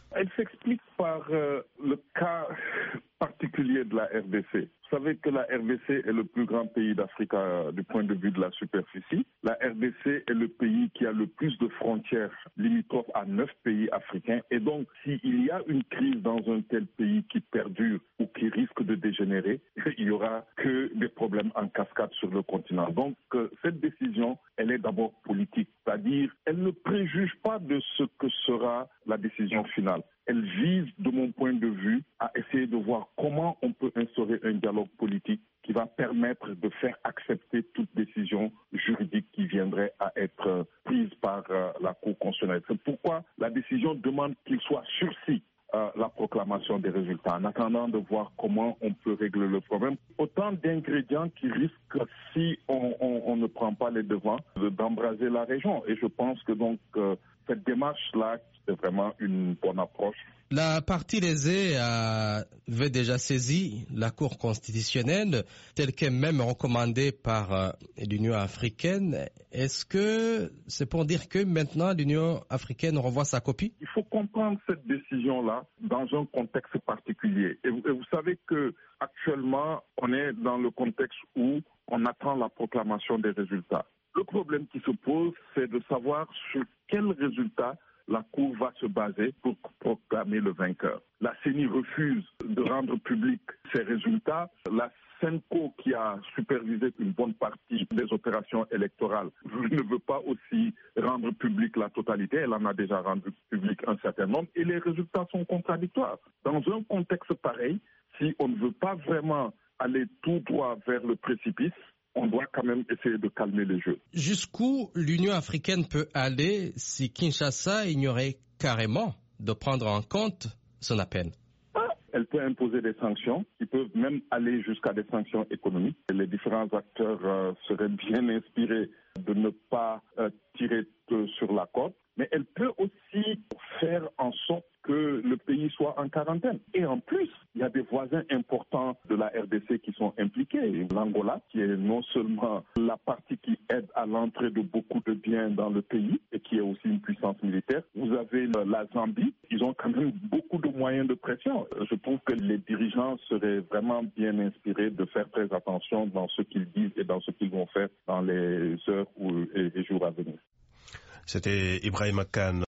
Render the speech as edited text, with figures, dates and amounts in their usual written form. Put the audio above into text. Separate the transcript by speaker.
Speaker 1: Elle s'explique par le cas particulier de la RDC. Vous savez que la RDC est le plus grand pays d'Afrique du point de vue de la superficie. La RDC est le pays qui a le plus de frontières limitrophes à 9 pays africains. Et donc, s'il y a une crise dans un tel pays qui perdure ou qui risque de dégénérer, il n'y aura que des problèmes en cascade sur le continent. Donc, cette décision, elle est d'abord politique. C'est-à-dire, elle ne préjuge pas de ce que sera la décision finale. Elle vise, de mon point de vue, à essayer de voir comment on peut instaurer un dialogue politique qui va permettre de faire accepter toute décision juridique qui viendrait à être prise par la Cour constitutionnelle. C'est pourquoi la décision demande qu'il soit sursis la proclamation des résultats, en attendant de voir comment on peut régler le problème. Autant d'ingrédients qui risquent, si on ne prend pas les devants, d'embraser la région. Et je pense que donc cette démarche-là, c'est vraiment une bonne approche.
Speaker 2: La partie lésée avait déjà saisi la Cour constitutionnelle, telle qu'elle même recommandée par l'Union africaine. Est-ce que c'est pour dire que maintenant l'Union africaine revoit sa copie?
Speaker 1: Il faut comprendre cette décision-là dans un contexte particulier. Et vous savez que actuellement, on est dans le contexte où on attend la proclamation des résultats. Le problème qui se pose, c'est de savoir sur quels résultats la Cour va se baser pour proclamer le vainqueur. La CENI refuse de rendre public ses résultats. La CENCO, qui a supervisé une bonne partie des opérations électorales, ne veut pas aussi rendre public la totalité. Elle en a déjà rendu public un certain nombre et les résultats sont contradictoires. Dans un contexte pareil, si on ne veut pas vraiment aller tout droit vers le précipice, on doit quand même essayer de calmer les jeux.
Speaker 2: Jusqu'où l'Union africaine peut aller si Kinshasa ignorait carrément de prendre en compte son appel?
Speaker 1: Elle peut imposer des sanctions qui peuvent même aller jusqu'à des sanctions économiques. Les différents acteurs seraient bien inspirés de ne pas tirer sur la corde. Mais elle peut aussi faire en sorte que le pays soit en quarantaine. Et en plus, il y a des voisins importants de la RDC qui sont impliqués. L'Angola, qui est non seulement la partie qui aide à l'entrée de beaucoup de biens dans le pays et qui est aussi une puissance militaire. Vous avez la Zambie. Ils ont quand même beaucoup de moyens de pression. Je trouve que les dirigeants seraient vraiment bien inspirés de faire très attention dans ce qu'ils disent et dans ce qu'ils vont faire dans les heures et les jours à venir.
Speaker 3: C'était Ibrahima Kane.